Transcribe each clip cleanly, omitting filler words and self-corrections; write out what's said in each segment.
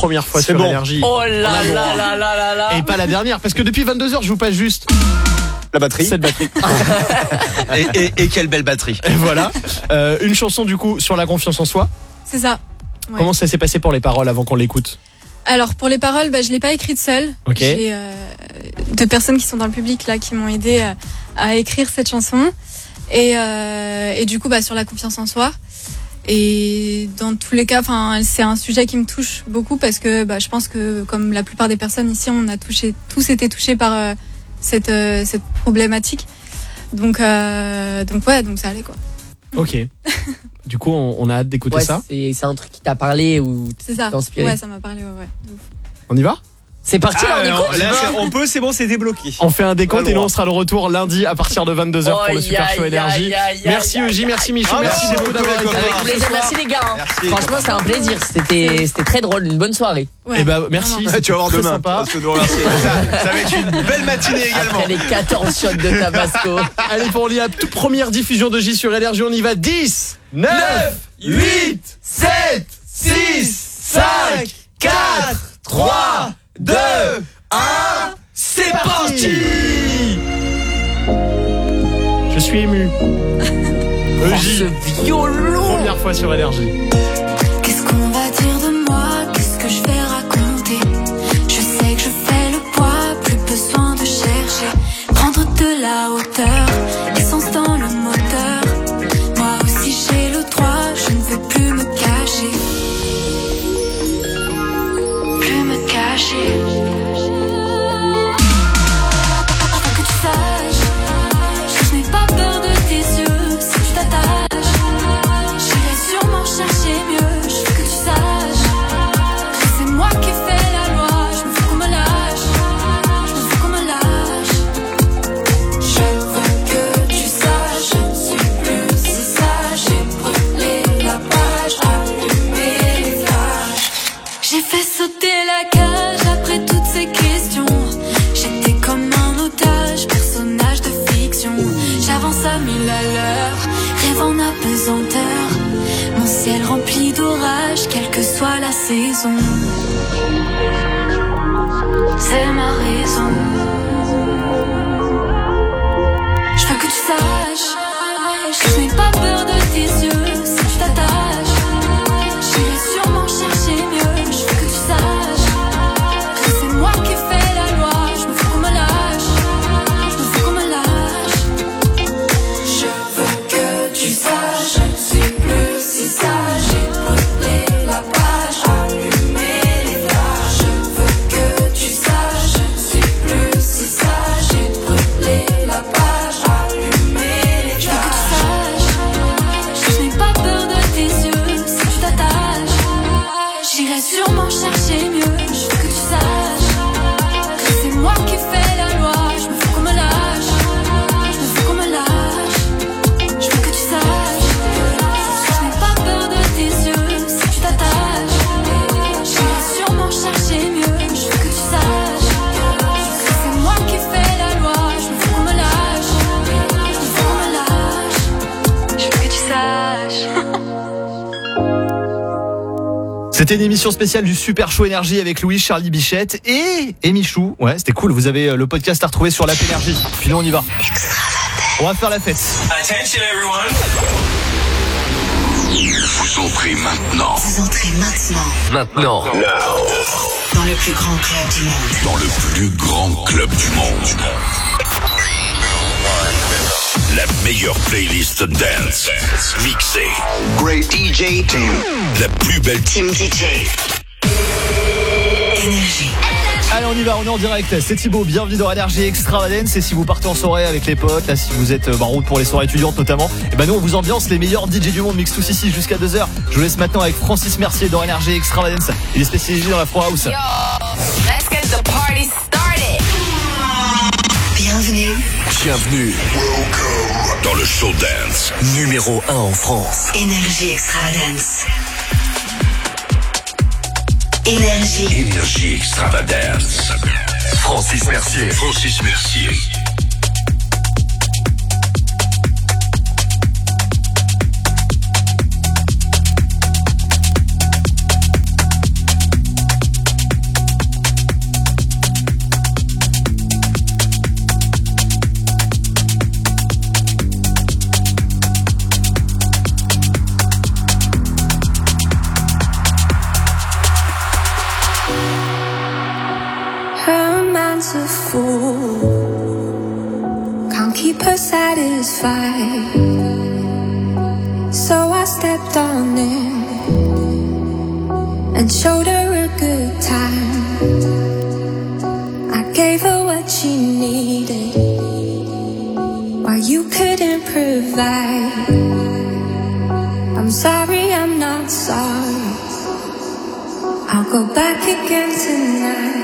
première fois sur Énergie. Oh là là là là là. Et pas la dernière, parce que depuis 22h, je vous passe juste la batterie. Cette batterie. et quelle belle batterie. Et voilà. Une chanson du coup sur la confiance en soi. C'est ça. Ouais. Comment ça s'est passé pour les paroles avant qu'on l'écoute? Alors pour les paroles, je l'ai pas écrite seule. Ok. J'ai deux personnes qui sont dans le public là qui m'ont aidé à écrire cette chanson. Et du coup sur la confiance en soi. Et dans tous les cas, c'est un sujet qui me touche beaucoup parce que je pense que comme la plupart des personnes ici, on a tous été touchés par cette problématique. Donc ça allait quoi. Ok. Du coup, on a hâte d'écouter ça. C'est un truc qui t'a parlé ou c'est ça. T'as inspiré. Ouais, ça m'a parlé. Ouais. On y va? C'est parti là, on peut, c'est bon, c'est débloqué. On fait un décompte et nous on sera de retour lundi à partir de 22h pour le Super Show Énergie. Merci Eugie, merci Michou, merci beaucoup d'avoir été avec plaisir. Merci les gars. Merci. Franchement, c'est un plaisir. C'était très drôle, une bonne soirée. Ouais. Et merci. Tu vas voir demain. Sympa. Ça va être une belle matinée également. Après les 14 shots de Tabasco. Allez, pour la toute première diffusion de J sur Énergie, on y va. 10, 9, 8, 7, 6, 5, 4, 3, 2, 1, c'est parti. Je suis ému. Ce violon. Première fois sur Énergie. Qu'est-ce qu'on va dire de moi? Qu'est-ce que je vais raconter? Je sais que je fais le poids, plus besoin de chercher. Prendre de la hauteur, essence dans le moteur. Moi aussi j'ai le droit, je ne veux plus me cacher. Plus me cacher. Faut que tu saches que je n'ai pas peur de tes yeux. Si tu t'attaches, j'irai sûrement chercher mieux. Je veux que tu saches que c'est moi qui fais la loi. Je me fous qu'on me lâche, je me fous qu'on me lâche. Je veux que tu saches, je ne suis plus si sage. J'ai brûlé la page, allumé les flashs. J'ai fait sauter la cage après toutes ces questions. J'étais comme un otage, personnage de fiction. J'avance à 1000 à l'heure, rêve en apesanteur. Mon ciel rempli d'orages, quelle que soit la saison. C'est ma raison. Je veux que tu saches que je n'ai pas peur de tes yeux. Si tu t'attaches, j'irai sûrement chercher mieux. Je veux que tu saches que c'est moi qui fais la loi. Je me fous qu'on me lâche, je me fous qu'on me lâche. Je veux que tu saches, je ne suis plus si sage. J'ai brûlé la page, allumé les flashs. Je veux que tu saches, je ne suis plus si sage. J'ai brûlé la page, allumé les flashs. Je veux que tu saches que je n'ai pas peur de tes yeux. Si tu t'attaches, j'irai sûrement chercher mieux. Je veux que tu saches que c'est moi qui fais la loi. Je me fous qu'on me lâche, je me fous qu'on me lâche. Je veux que tu saches que je n'ai pas peur de tes yeux. Si tu t'attaches, j'irai sûrement chercher mieux. Je veux que tu saches que c'est moi qui fais la loi. Je me fous qu'on me lâche, je me fous qu'on me lâche. Je veux que tu saches. C'était une émission spéciale du Super Show Énergie avec Louis, Charlie Bichette et Michou. Ouais, c'était cool. Vous avez le podcast à retrouver sur l'app Énergie. Puis nous, on y va. On va faire la fête. Attention everyone. Vous entrez maintenant. Vous entrez maintenant. Dans le plus grand club du monde. Dans le plus grand club du monde. La meilleure playlist dance. Mixée. Great DJ team. La plus belle Team DJ. Énergie. Allez, on y va, on est en direct. C'est Thibaut, bienvenue dans Énergie Extravagance. Et si vous partez en soirée avec les potes, là, si vous êtes en route pour les soirées étudiantes notamment, et nous on vous ambiance les meilleurs DJ du monde, mix tous ici jusqu'à 2h. Je vous laisse maintenant avec Francis Mercier dans Énergie Extravagance. Il est spécialisé dans la Afro House. Yo, let's get the party started. Bienvenue dans le show dance numéro 1 en France. Énergie Extravagance. Énergie Extravagance. Francis Mercier. fight. So I stepped on in and showed her a good time. I gave her what she needed while you couldn't provide. I'm sorry, I'm not sorry. I'll go back again tonight.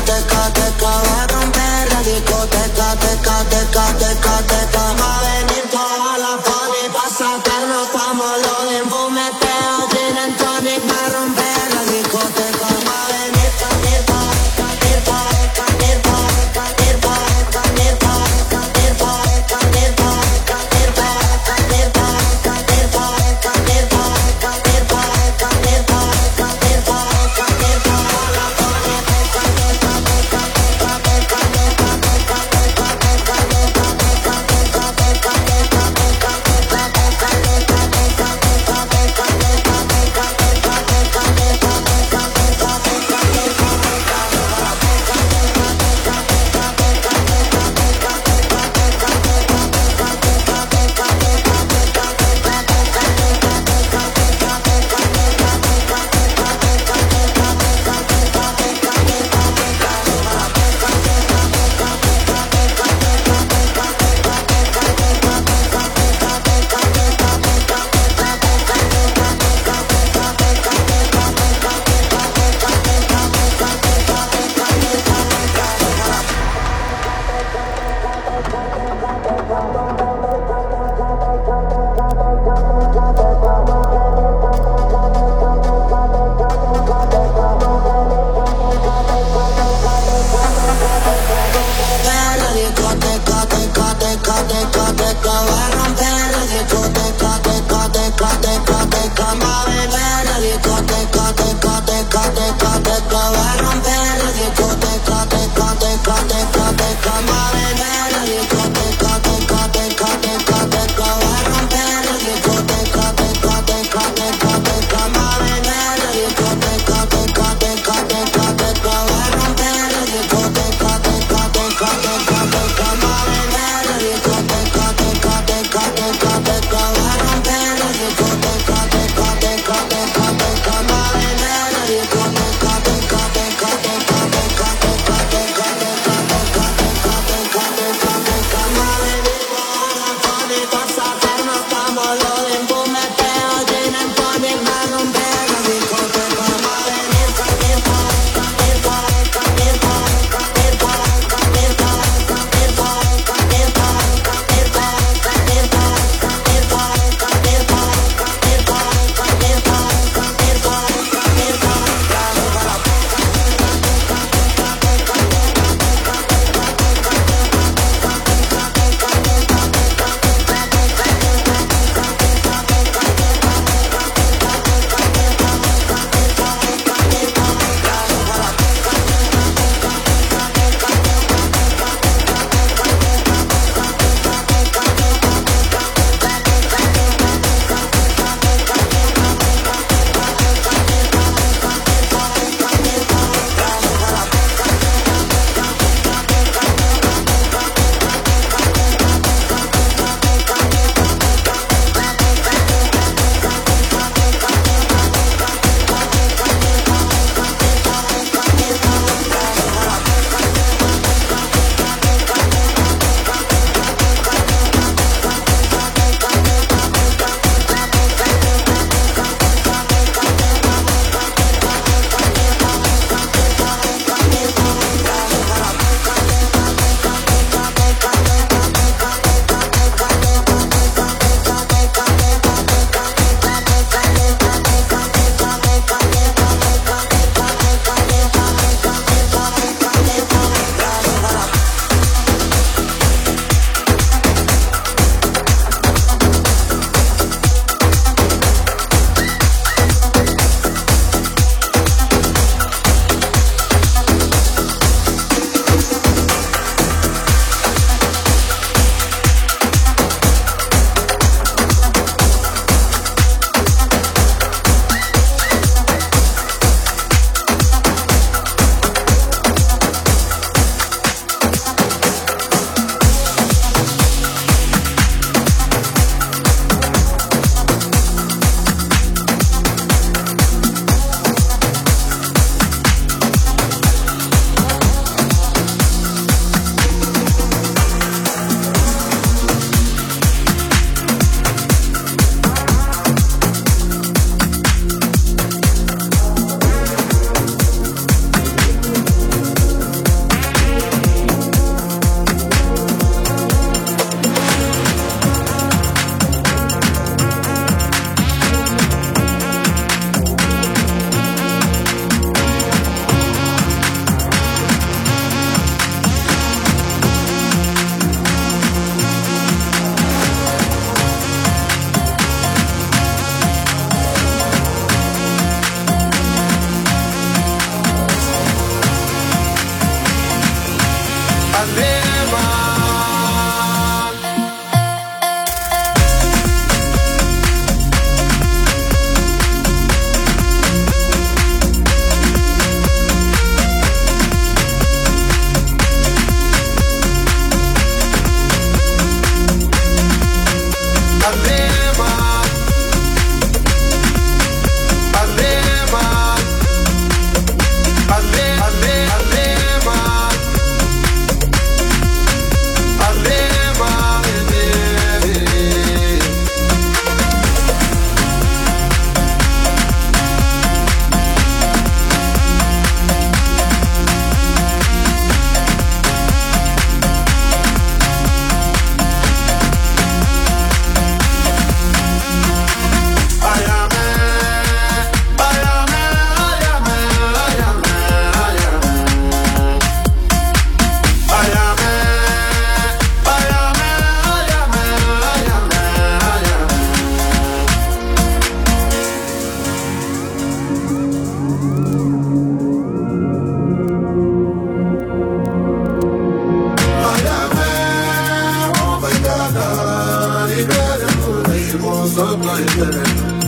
Voy a romper la discoteca, teca, teca, teca, teca. Va a venir sopla y tere.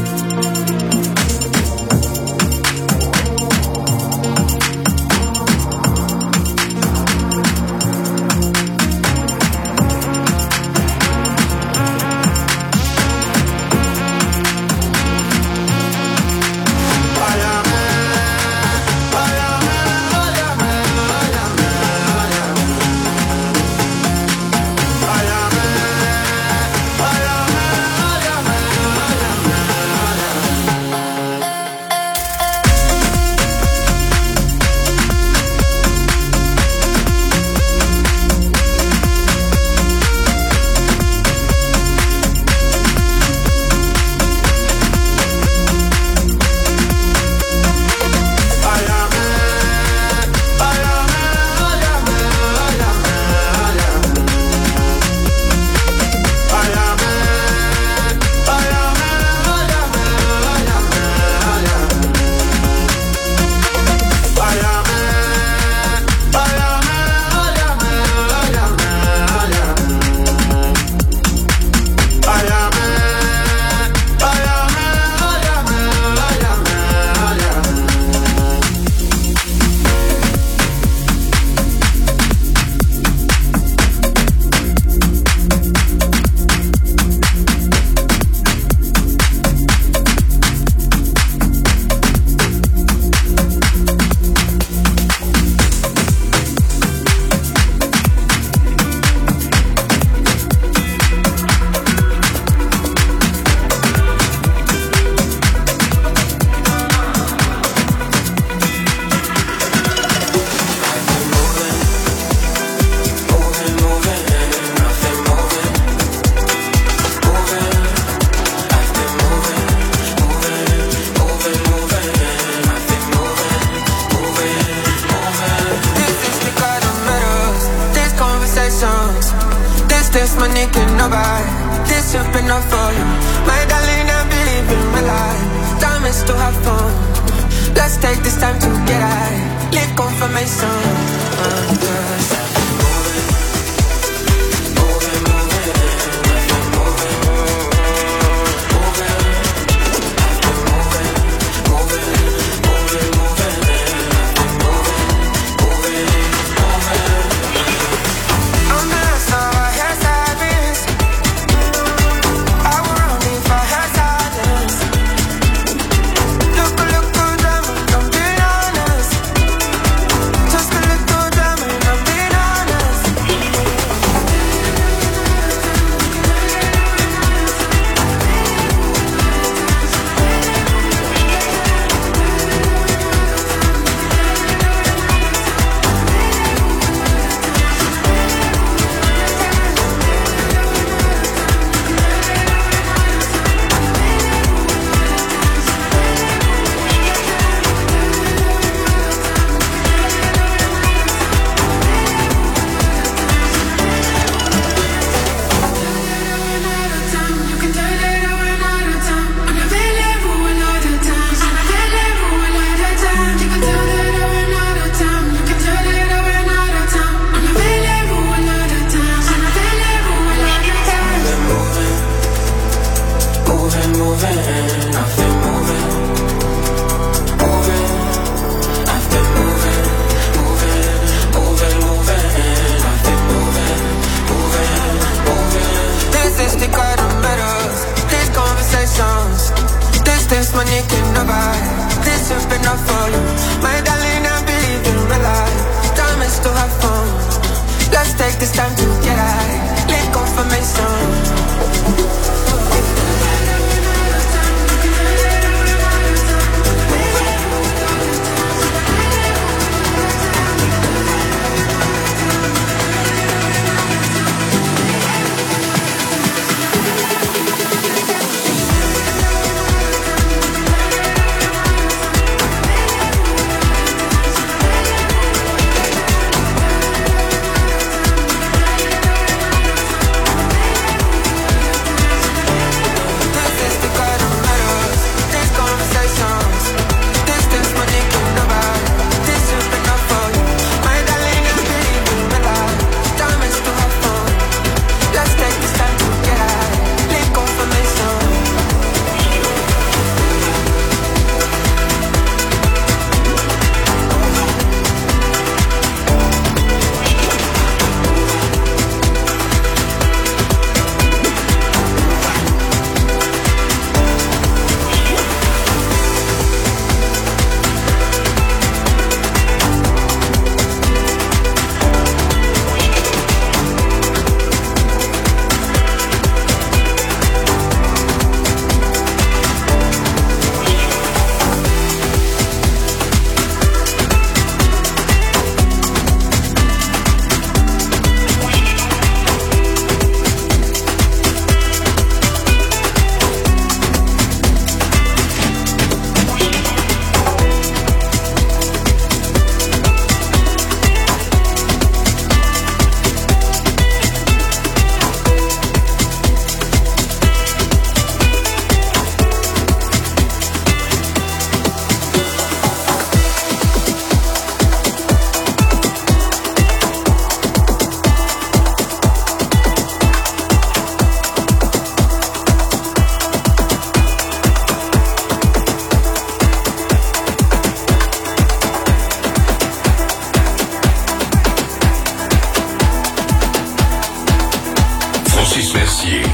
This money can nobody. This have been enough for you. My darling, I believe in my life. Time is to have fun. Let's take this time to get high. Live confirmation.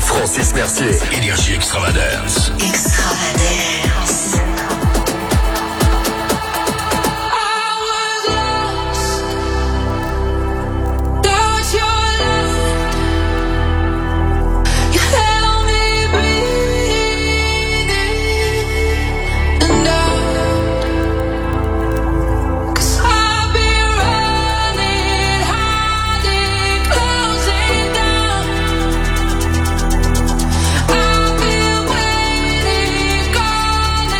Francis Mercier. Énergie Extravagance. Extravagance. I've been waiting,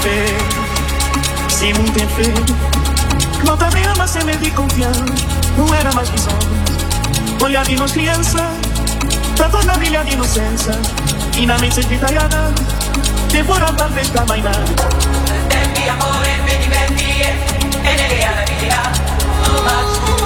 fé, se não tem fé. Não também ama sem medo de confiar, não era mais visão. Olhar de nós criança, tanto na brilha de inocência. E na mente detalhada, devora talvez pra mais nada. Tempi amore, me divertir, e nelle alla vita, too much.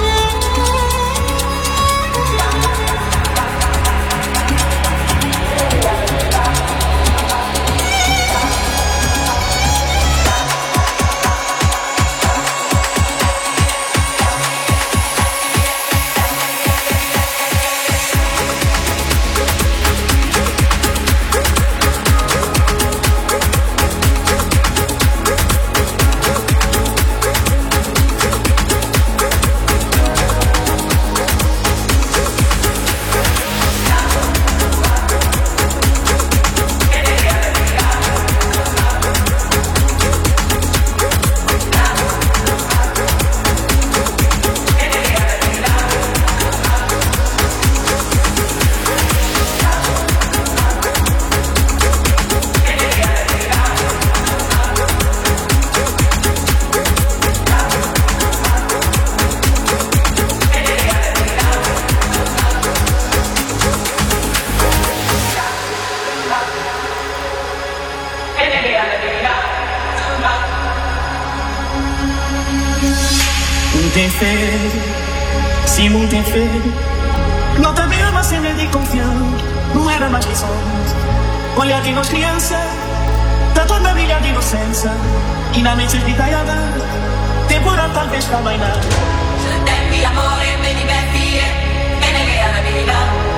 Tem fé, se não tem fé. Não também ama sem medo de confiar, não era mais visões. Olhar de nós criança, tanto na brilha de inocência. E na mente detalhada, temporal talvez pra mais nada. Tempi amore, me divertir, e nelle alla vita.